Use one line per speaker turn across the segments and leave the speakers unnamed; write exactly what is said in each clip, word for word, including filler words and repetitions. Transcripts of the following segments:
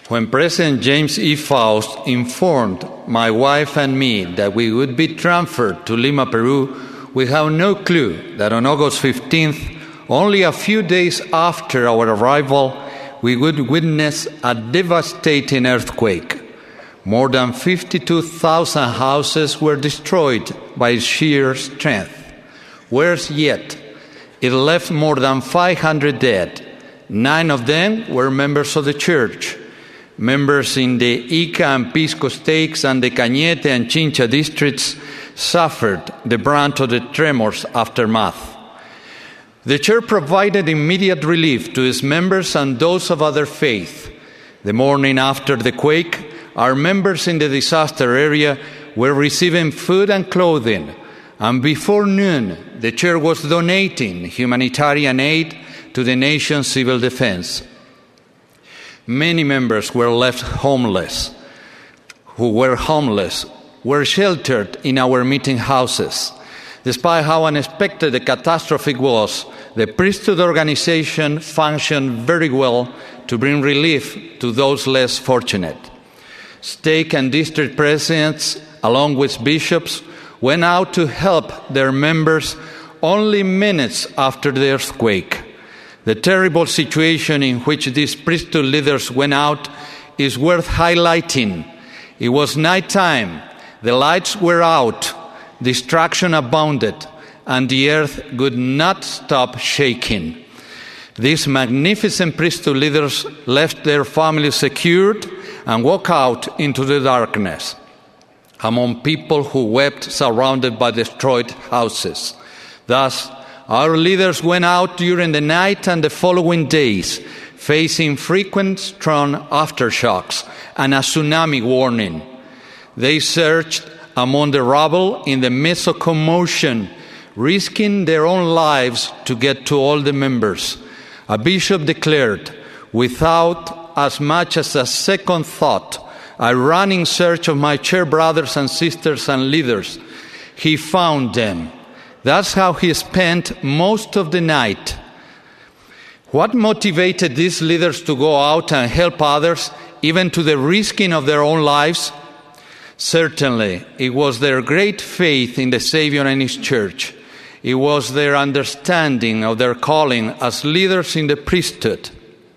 When President James E. Faust informed my wife and me that we would be transferred to Lima, Peru, we had no clue that on August fifteenth, only a few days after our arrival, we would witness a devastating earthquake. More than fifty-two thousand houses were destroyed by sheer strength. Worse yet, it left more than five hundred dead. Nine of them were members of the church. Members in the Ica and Pisco stakes and the Cañete and Chincha districts suffered the brunt of the tremors' aftermath. The church provided immediate relief to its members and those of other faith. The morning after the quake, our members in the disaster area were receiving food and clothing, and before noon, the church was donating humanitarian aid to the nation's civil defense. Many members were left homeless, who were homeless, were sheltered in our meeting houses. Despite how unexpected the catastrophe was, the priesthood organization functioned very well to bring relief to those less fortunate. Stake and district presidents, along with bishops, went out to help their members only minutes after the earthquake. The terrible situation in which these priesthood leaders went out is worth highlighting. It was nighttime, the lights were out, destruction abounded, and the earth would not stop shaking. These magnificent priesthood leaders left their families secured and walked out into the darkness among people who wept surrounded by destroyed houses. Thus, our leaders went out during the night and the following days, facing frequent strong aftershocks and a tsunami warning. They searched among the rubble in the midst of commotion, risking their own lives to get to all the members. A bishop declared, without as much as a second thought, I ran in search of my church brothers and sisters and leaders. He found them. That's how he spent most of the night. What motivated these leaders to go out and help others, even to the risking of their own lives? Certainly, it was their great faith in the Savior and His church. It was their understanding of their calling as leaders in the priesthood.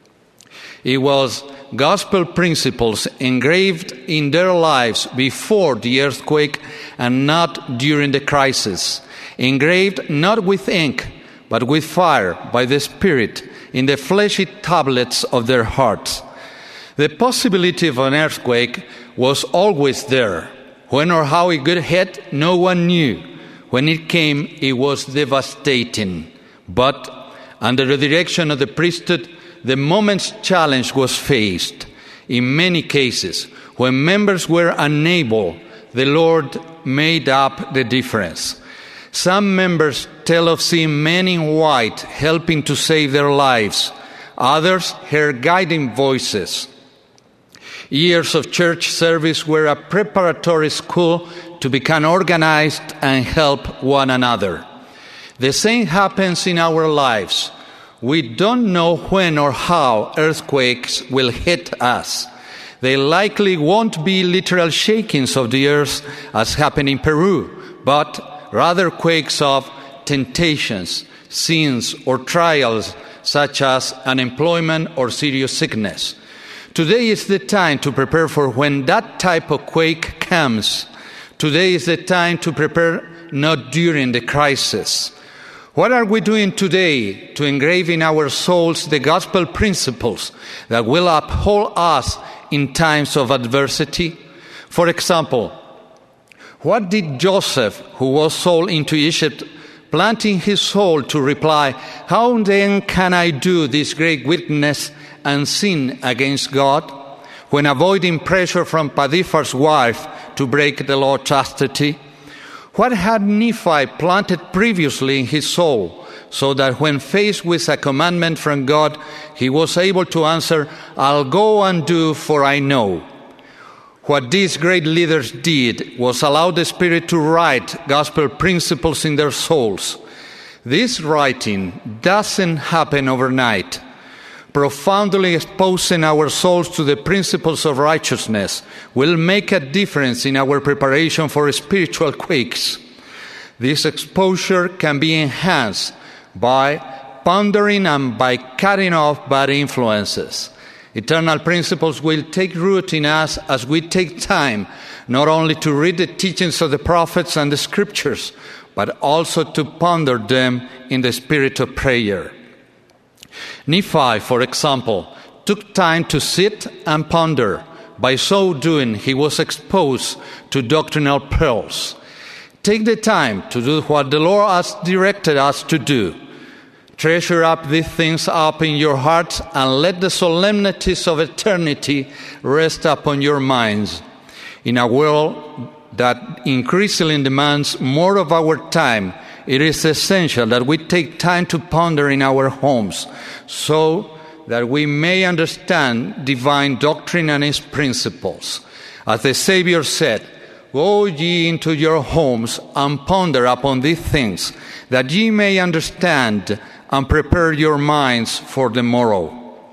It was gospel principles engraved in their lives before the earthquake and not during the crisis. Engraved not with ink, but with fire by the Spirit in the fleshy tablets of their hearts. The possibility of an earthquake was always there. When or how it would hit, no one knew. When it came, it was devastating. But under the direction of the priesthood, the moment's challenge was faced. In many cases, when members were unable, the Lord made up the difference. Some members tell of seeing men in white helping to save their lives. Others heard guiding voices. Years of church service were a preparatory school to become organized and help one another. The same happens in our lives. We don't know when or how earthquakes will hit us. They likely won't be literal shakings of the earth as happened in Peru, but rather quakes of temptations, sins, or trials such as unemployment or serious sickness. Today is the time to prepare for when that type of quake comes. Today is the time to prepare not during the crisis. What are we doing today to engrave in our souls the gospel principles that will uphold us in times of adversity? For example, what did Joseph, who was sold into Egypt, planting his soul to reply, how then can I do this great wickedness and sin against God? When avoiding pressure from Potiphar's wife to break the law of chastity? What had Nephi planted previously in his soul, so that when faced with a commandment from God, he was able to answer, I'll go and do, for I know. What these great leaders did was allow the Spirit to write gospel principles in their souls. This writing doesn't happen overnight. Profoundly exposing our souls to the principles of righteousness will make a difference in our preparation for spiritual quakes. This exposure can be enhanced by pondering and by cutting off bad influences. Eternal principles will take root in us as we take time not only to read the teachings of the prophets and the scriptures, but also to ponder them in the spirit of prayer. Nephi, for example, took time to sit and ponder. By so doing, he was exposed to doctrinal pearls. Take the time to do what the Lord has directed us to do. Treasure up these things up in your hearts and let the solemnities of eternity rest upon your minds. In a world that increasingly demands more of our time, it is essential that we take time to ponder in our homes so that we may understand divine doctrine and its principles. As the Savior said, "Go ye into your homes and ponder upon these things, that ye may understand and prepare your minds for the morrow."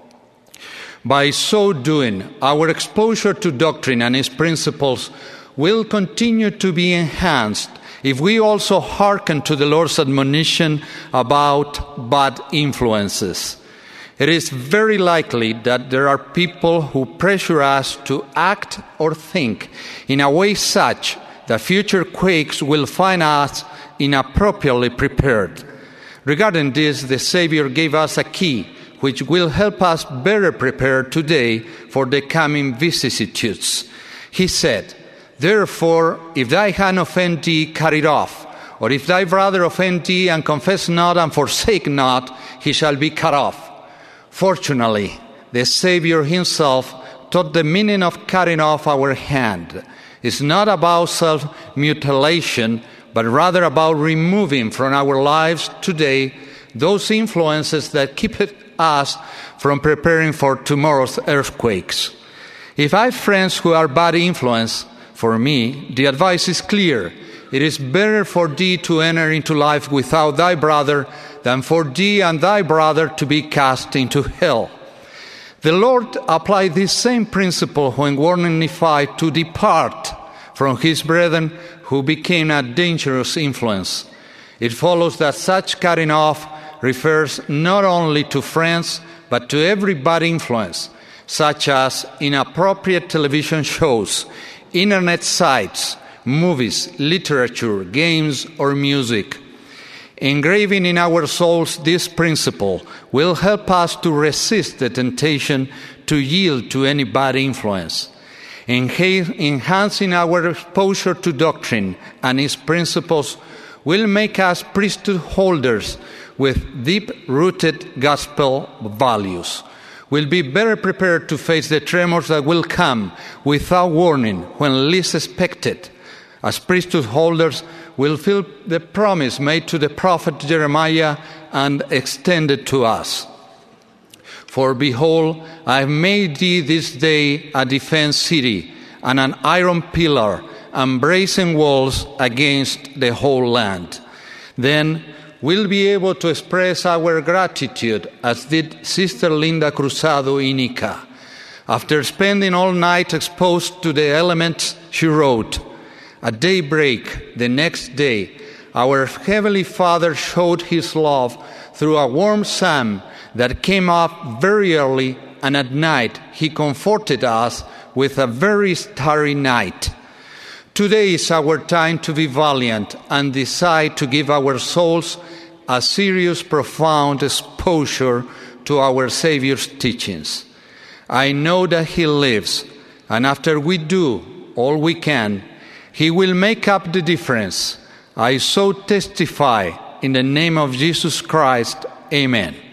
By so doing, our exposure to doctrine and its principles will continue to be enhanced if we also hearken to the Lord's admonition about bad influences. It is very likely that there are people who pressure us to act or think in a way such that future quakes will find us inappropriately prepared. Regarding this, the Savior gave us a key which will help us better prepare today for the coming vicissitudes. He said, "Therefore, if thy hand offend thee, cut it off. Or if thy brother offend thee, and confess not and forsake not, he shall be cut off." Fortunately, the Savior himself taught the meaning of cutting off our hand. It's not about self-mutilation, but rather about removing from our lives today those influences that keep us from preparing for tomorrow's earthquakes. If I have friends who are bad influence, for me, the advice is clear. It is better for thee to enter into life without thy brother than for thee and thy brother to be cast into hell. The Lord applied this same principle when warning Nephi to depart from his brethren who became a dangerous influence. It follows that such cutting off refers not only to friends, but to every bad influence, such as inappropriate television shows, internet sites, movies, literature, games, or music. Engraving in our souls this principle will help us to resist the temptation to yield to any bad influence. Enhancing our exposure to doctrine and its principles will make us priesthood holders with deep-rooted gospel values. We'll be better prepared to face the tremors that will come without warning when least expected. As priesthood holders, we'll feel the promise made to the prophet Jeremiah and extended to us. For behold, I have made thee this day a defense city, and an iron pillar, and brazen walls against the whole land. Then we'll be able to express our gratitude, as did Sister Linda Cruzado in Ica. After spending all night exposed to the elements, she wrote, "At daybreak the next day, our Heavenly Father showed his love through a warm sun that came up very early, and at night he comforted us with a very starry night. Today is our time to be valiant and decide to give our souls a serious, profound exposure to our Savior's teachings. I know that he lives, and after we do all we can, he will make up the difference. I so testify in the name of Jesus Christ. Amen."